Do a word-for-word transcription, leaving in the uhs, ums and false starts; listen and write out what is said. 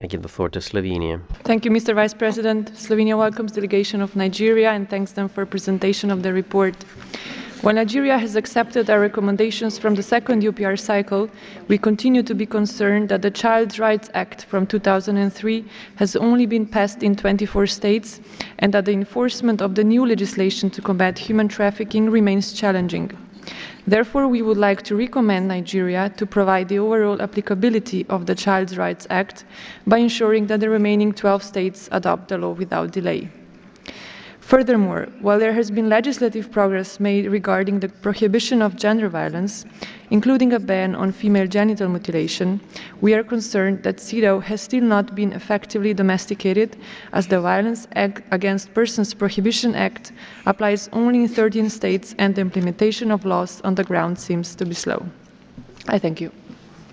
give the floor to Slovenia. Thank you, Mister Vice President. Slovenia welcomes the delegation of Nigeria and thanks them for presentation of the report. While Nigeria has accepted our recommendations from the second U P R cycle, we continue to be concerned that the Child Rights Act from two thousand three has only been passed in twenty-four states and that the enforcement of the new legislation to combat human trafficking remains challenging. Therefore, we would like to recommend Nigeria to provide the overall applicability of the Child Rights Act by ensuring that the remaining twelve states adopt the law without delay. Furthermore, while there has been legislative progress made regarding the prohibition of gender violence, including a ban on female genital mutilation, we are concerned that CEDAW has still not been effectively domesticated, as the Violence Against Persons Prohibition Act applies only in thirteen states and the implementation of laws on the ground seems to be slow. I thank you.